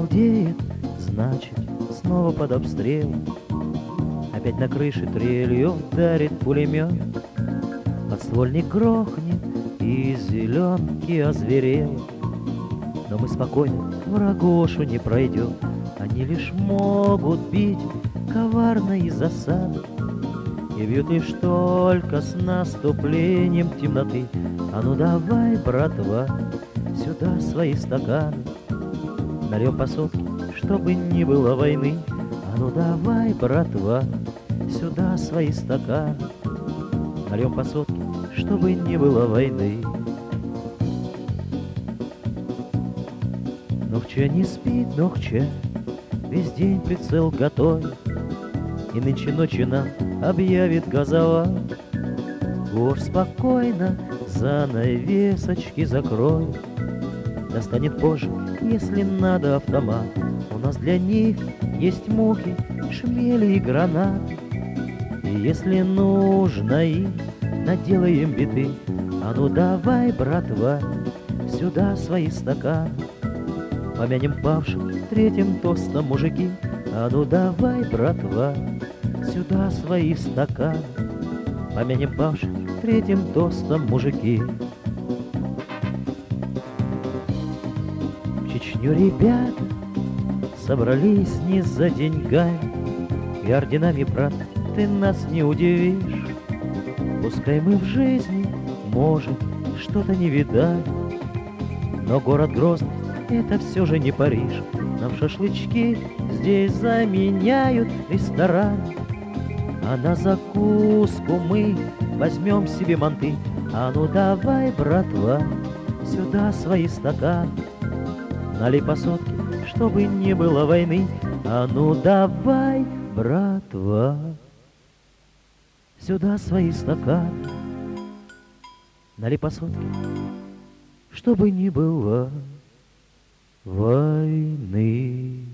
галдеет, значит, снова под обстрел. Опять на крыше трелью ударит пулемет, подствольник грохнет, и зеленки озверел. Но мы спокойно врагошу не пройдем, они лишь могут бить коварно из засады, и бьют лишь только с наступлением темноты. А ну давай, братва, сюда свои стаканы, нальем по сотке, чтобы не было войны. А ну давай, братва, сюда свои стаканы, нальем по сотке, чтобы не было войны. Нохча не спит, Нохча, весь день прицел готовит, и нынче ночью нам объявит газовал. Гор спокойно занавесочки закроет, достанет позже, если надо, автомат. У нас для них есть мухи, шмели и гранаты, и если нужно им, наделаем биты. А ну давай, братва, сюда свои стаканы, помянем павших третьим тостом, мужики. А ну давай, братва, сюда свои стаканы, помянем павших третьим тостом, мужики. В Чечню ребята собрались не за деньгами и орденами, брат, ты нас не удивишь. Пускай мы в жизни, может, что-то не видали, но город Грозный — это все же не Париж. Нам шашлычки здесь заменяют ресторан, а на закуску мы возьмем себе манты. А ну давай, братва, сюда свои стаканы, налей по сотке, чтобы не было войны. А ну давай, братва, сюда свои стаканы, налей по сотке, чтобы не было войны.